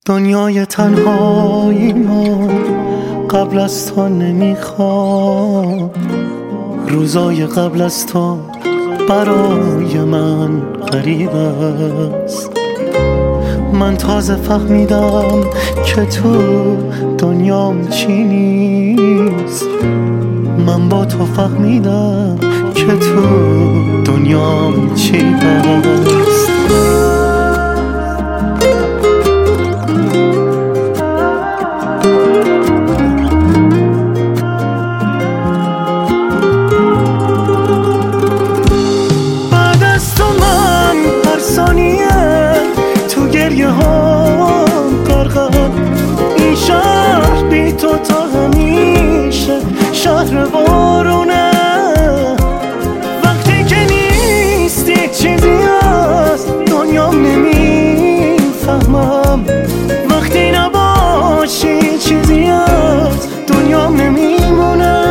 دنیای تنهایی ما قبل از تو نمیخواد، روزای قبل از تو برای من غریب است. من تازه فهمیدم که تو دنیام چی نیست، من با تو فهمیدم که تو دنیام چی هست. بعد از تو من هر ثانیه تو گریه ها غرقم، این شهر بی تو تا همیشه شهر بارونه. وقتی که نیستی چیزی از دنیام نمیفهمم، وقتی نباشی چیزی از دنیام نمیمونه.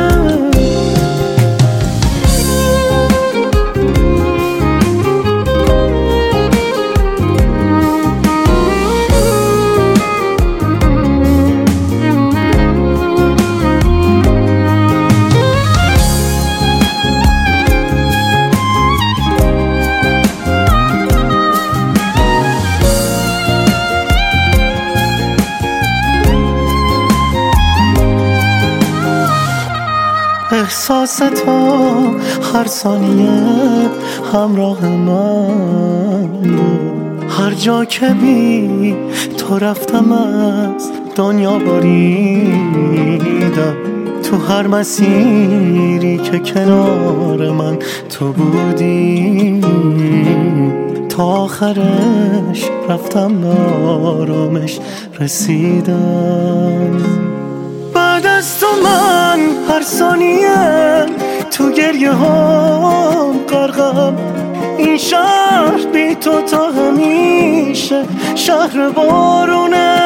احساس تو هر ثانیه همراه من، هر جا که بی تو رفتم از دنیا بریدم. تو هر مسیری که کنار من تو بودی، تا آخرش رفتم به آرامش رسیدم. بعد از تو من هر ثانیه تو گریه ها غرقم، این شهر بی تو تا همیشه شهر بارونه.